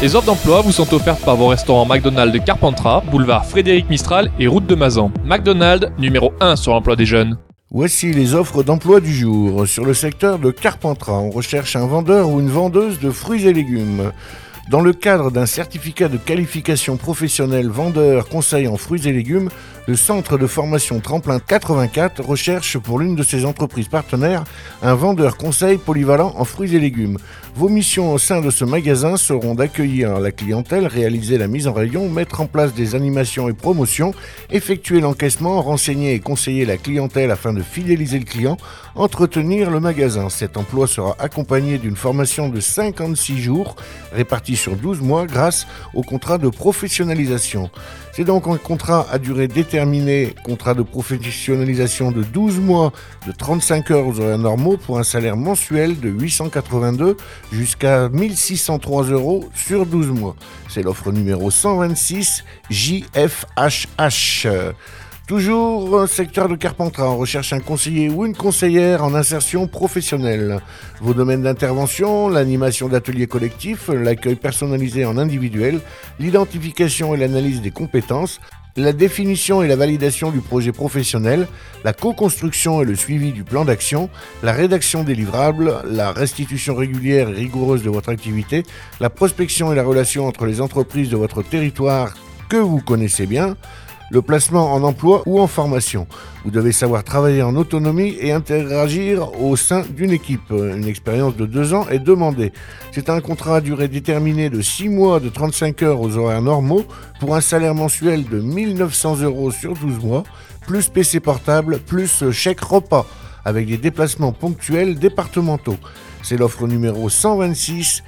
Les offres d'emploi vous sont offertes par vos restaurants McDonald's de Carpentras, boulevard Frédéric Mistral et route de Mazan. McDonald's, numéro 1 sur l'emploi des jeunes. Voici les offres d'emploi du jour. Sur le secteur de Carpentras, on recherche un vendeur ou une vendeuse de fruits et légumes. Dans le cadre d'un certificat de qualification professionnelle vendeur conseil en fruits et légumes, le centre de formation Tremplin 84 recherche pour l'une de ses entreprises partenaires un vendeur conseil polyvalent en fruits et légumes. Vos missions au sein de ce magasin seront d'accueillir la clientèle, réaliser la mise en rayon, mettre en place des animations et promotions, effectuer l'encaissement, renseigner et conseiller la clientèle afin de fidéliser le client, entretenir le magasin. Cet emploi sera accompagné d'une formation de 56 jours répartie sur 12 mois grâce au contrat de professionnalisation. C'est donc un contrat à durée déterminée, contrat de professionnalisation de 12 mois de 35 heures aux horaires normaux pour un salaire mensuel de 882 jusqu'à 1603 € sur 12 mois. C'est l'offre numéro 126 JFHH. Toujours secteur de Carpentras, on recherche un conseiller ou une conseillère en insertion professionnelle. Vos domaines d'intervention, l'animation d'ateliers collectifs, l'accueil personnalisé en individuel, l'identification et l'analyse des compétences, la définition et la validation du projet professionnel, la co-construction et le suivi du plan d'action, la rédaction des livrables, la restitution régulière et rigoureuse de votre activité, la prospection et la relation entre les entreprises de votre territoire que vous connaissez bien, le placement en emploi ou en formation. Vous devez savoir travailler en autonomie et interagir au sein d'une équipe. Une expérience de 2 ans est demandée. C'est un contrat à durée déterminée de 6 mois de 35 heures aux horaires normaux pour un salaire mensuel de 1900 € sur 12 mois, plus PC portable, plus chèque repas, avec des déplacements ponctuels départementaux. C'est l'offre numéro 126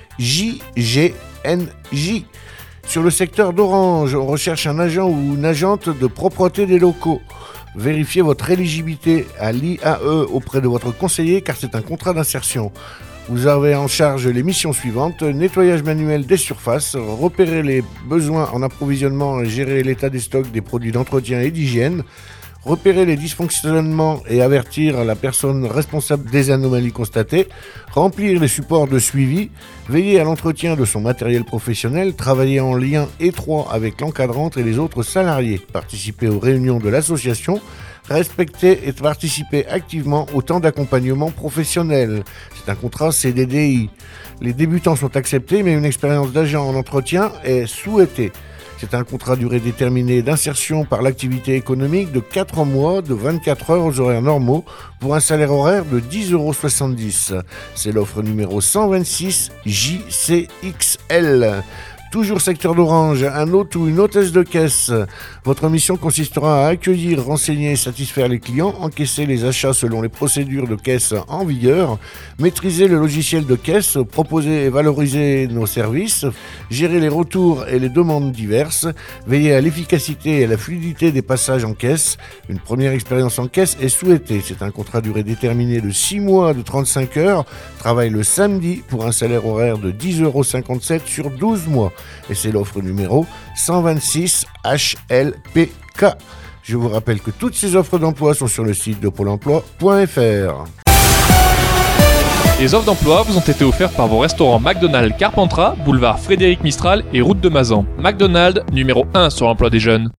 JGNJ. Sur le secteur d'Orange, on recherche un agent ou une agente de propreté des locaux. Vérifiez votre éligibilité à l'IAE auprès de votre conseiller car c'est un contrat d'insertion. Vous avez en charge les missions suivantes: nettoyage manuel des surfaces, repérer les besoins en approvisionnement et gérer l'état des stocks des produits d'entretien et d'hygiène, repérer les dysfonctionnements et avertir la personne responsable des anomalies constatées, remplir les supports de suivi, veiller à l'entretien de son matériel professionnel, travailler en lien étroit avec l'encadrante et les autres salariés, participer aux réunions de l'association, respecter et participer activement au temps d'accompagnement professionnel. C'est un contrat CDDI. Les débutants sont acceptés, mais une expérience d'agent en entretien est souhaitée. C'est un contrat à durée déterminée d'insertion par l'activité économique de 4 mois de 24 heures aux horaires normaux pour un salaire horaire de 10,70 €. C'est l'offre numéro 126 JCXL. Toujours secteur d'Orange, un hôte ou une hôtesse de caisse. Votre mission consistera à accueillir, renseigner et satisfaire les clients, encaisser les achats selon les procédures de caisse en vigueur, maîtriser le logiciel de caisse, proposer et valoriser nos services, gérer les retours et les demandes diverses, veiller à l'efficacité et à la fluidité des passages en caisse. Une première expérience en caisse est souhaitée. C'est un contrat à durée déterminée de 6 mois de 35 heures, travail le samedi pour un salaire horaire de 10,57 € sur 12 mois. Et c'est l'offre numéro 126 HLPK. Je vous rappelle que toutes ces offres d'emploi sont sur le site de Pôle emploi.fr. Les offres d'emploi vous ont été offertes par vos restaurants McDonald's Carpentras, boulevard Frédéric Mistral et route de Mazan. McDonald's, numéro 1 sur l'emploi des jeunes.